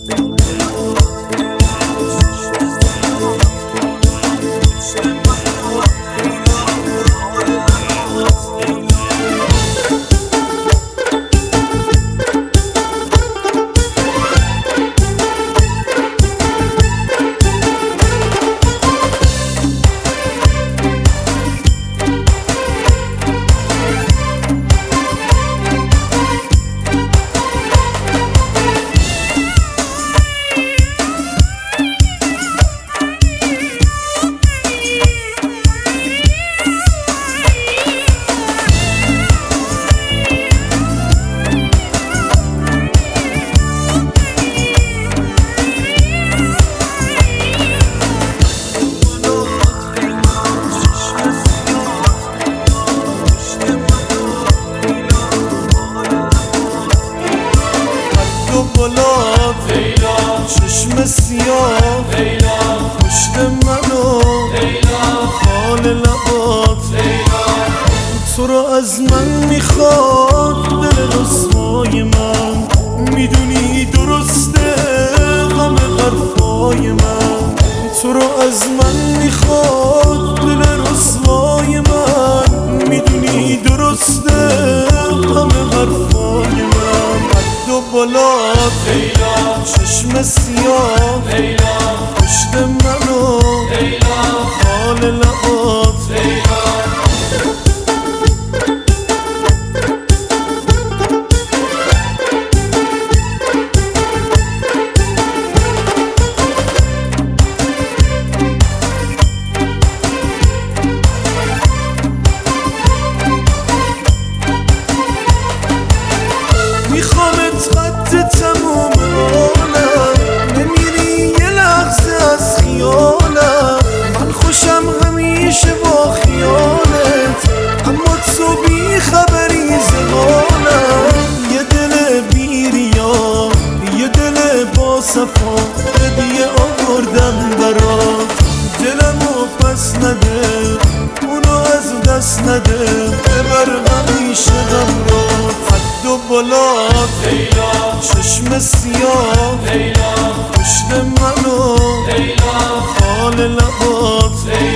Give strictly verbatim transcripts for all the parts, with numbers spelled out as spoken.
چشم سیاه پشت منو خال لبات تو رو از من میخواد دل رسوای من میدونی درسته غم حرفای من تو رو از من میخواد دل رسوای من میدونی درسته غم حرفای من قد و بالات چشم سیاه پشت منو خال لبات میخوامت قد تموم عالم نمیری یه لحظه از خیالم من خوشم همیشه با خیالت اما تو بی خبری زمانم یه دل بیریا یه دل با صفا هدیه آوردم برات دلمو پس نده اونو از دست نده ببر همیشه غم را قد و بالات چشم سیاه پشت منو خال لبات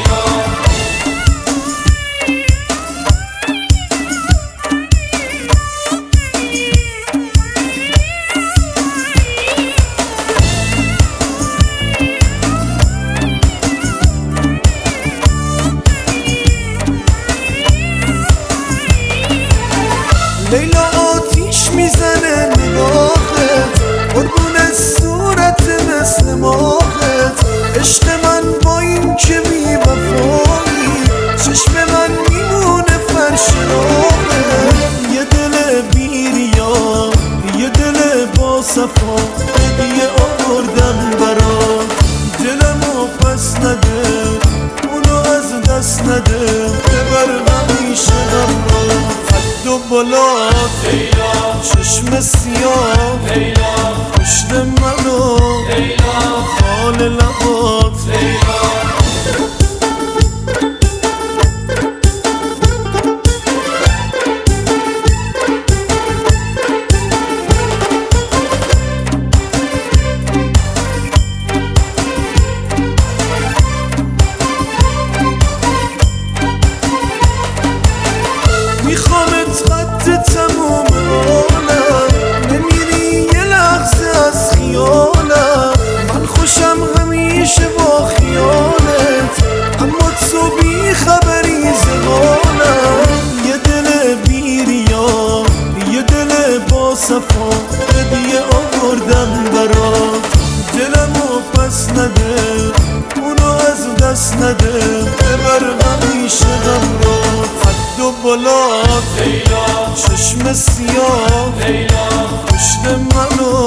لیلا آتیش میزنه نگاهت قربون صورت مثل ماهت عشق من با این که بی وفایی چشم من میمونه فرش راهت یه دل بیریا یه دل با صفا هدیه آوردم برات دلمو پس نده اونو از دست نده ببر همیشه غم را قد و بالات چشم سیاه پشت منو خال لبات میخوامت قد تموم عالم نمیری یه لحظه از خیالم من خوشم همیشه با خیالت اما تو بی خبری زمانم یه دل بیریا یه دل با صفا هدیه آوردم برات دلمو پس نده اونو از دست نده ببر همیشه غم را قد و بالات چشم سیاه پشت منو